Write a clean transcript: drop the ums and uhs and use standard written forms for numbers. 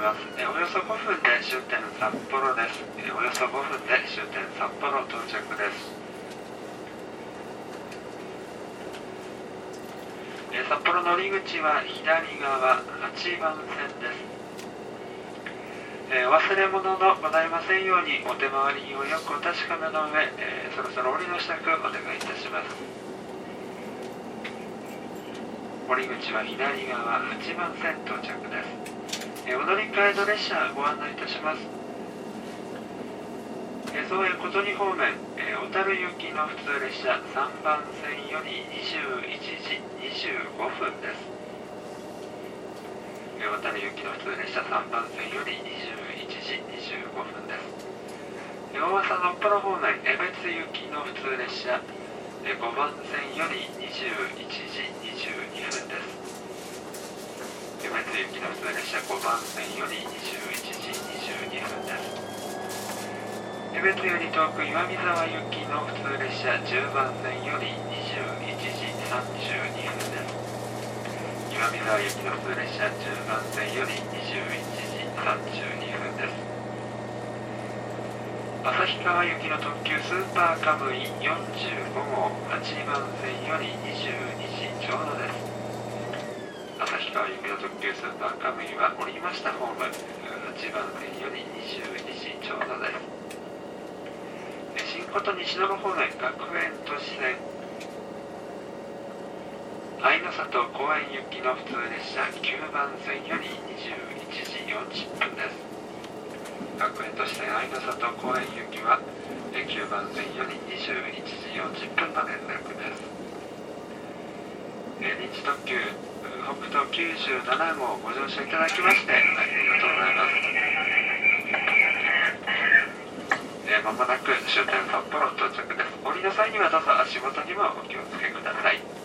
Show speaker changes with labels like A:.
A: ます。およそ5分で終点札幌です。およそ5分で終点札幌到着です。札幌乗り口は左側8番線です。お忘れ物のございませんようにお手回りをよくお確かめの上、そろそろ降りの支度お願いいたします。降り口は左側8番線到着です。お乗り換えの列車ご案内いたします。造営琴仁方面、小樽行きの普通列車3番線より21時25分です。小樽行きの普通列車3番線より21時25分です。大朝のっぽろ方面、江別行きの普通列車5番線より21時22分です。江別行きの普通列車5番線より21時22分です。江別より遠く岩見沢行きの普通列車10番線より21時32分です。岩見沢行きの普通列車10番線より21時32分です。旭川行きの特急スーパーカムイ45号8番線より22時ちょうどです。旭川行きの特急スーパーカムイは降りましたホーム8番線より22時ちょうどです。新琴西野方面学園都市線愛の里公園行きの普通列車9番線より21時40分です。学園都市線愛の里公園行きは9番線より21時40分の連絡です。臨時特急北東97号ご乗車いただきましてありがとうございます。まもなく終点札幌到着です。降りの際にはどうぞ足元にもお気をつけください。